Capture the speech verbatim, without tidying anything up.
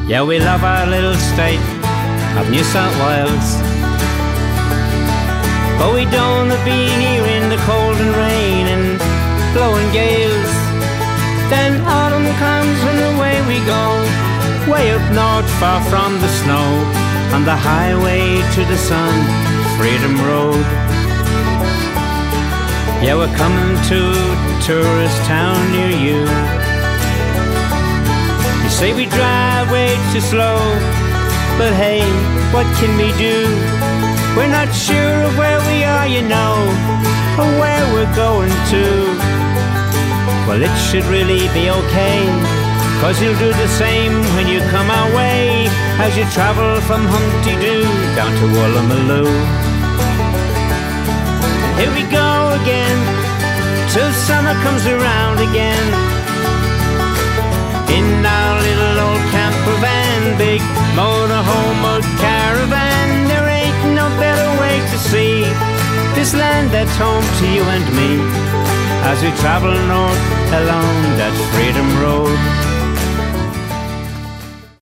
Yeah, we love our little state of New South Wales, but we don't wanna be here in the cold and rain and blowing gales. Then autumn comes and away we go, way up north far from the snow, on the highway to the sun, Freedom Road. Yeah, we're coming to a tourist town near you. You say we drive way too slow, but hey, what can we do? We're not sure of where we are, you know, or where we're going to. Well, it should really be okay, 'cause you'll do the same when you come our way, as you travel from Humpty Doo down to Woolloomooloo. And here we go again, till summer comes around again, in our little old camper van, big motorhome or caravan. There ain't no better way to see this land that's home to you and me, as we travel north along that Freedom Road.